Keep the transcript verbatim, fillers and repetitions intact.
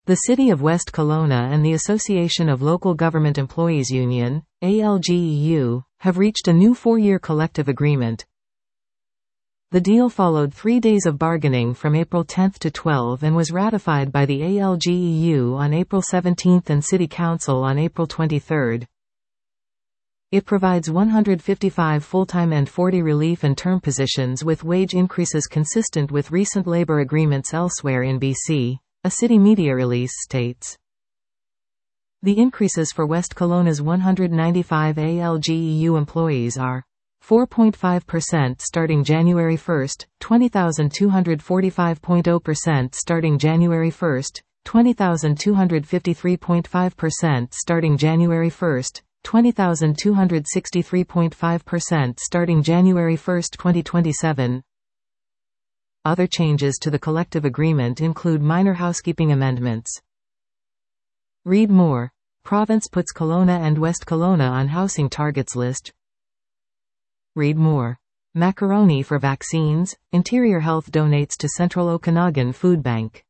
The City of West Kelowna and the Association of Local Government Employees Union, A L G E U, have reached a new four-year collective agreement. The deal followed three days of bargaining from April tenth to twelfth and was ratified by the A L G E U on April seventeenth and City Council on April twenty-third. It provides one hundred fifty-five full-time and forty relief and term positions with wage increases consistent with recent labor agreements elsewhere in B C, a city media release states. The increases for West Kelowna's one hundred ninety-five A L G E U employees are four point five percent starting January first, twenty thousand two hundred forty-five point zero percent starting January first, twenty thousand two hundred fifty-three point five percent starting January first, twenty thousand two hundred sixty-three point five percent starting January first, twenty twenty-seven. Other changes to the collective agreement include minor housekeeping amendments. Read more. Province puts Kelowna and West Kelowna on housing targets list. Read more. Macaroni for vaccines, Interior Health donates to Central Okanagan Food Bank.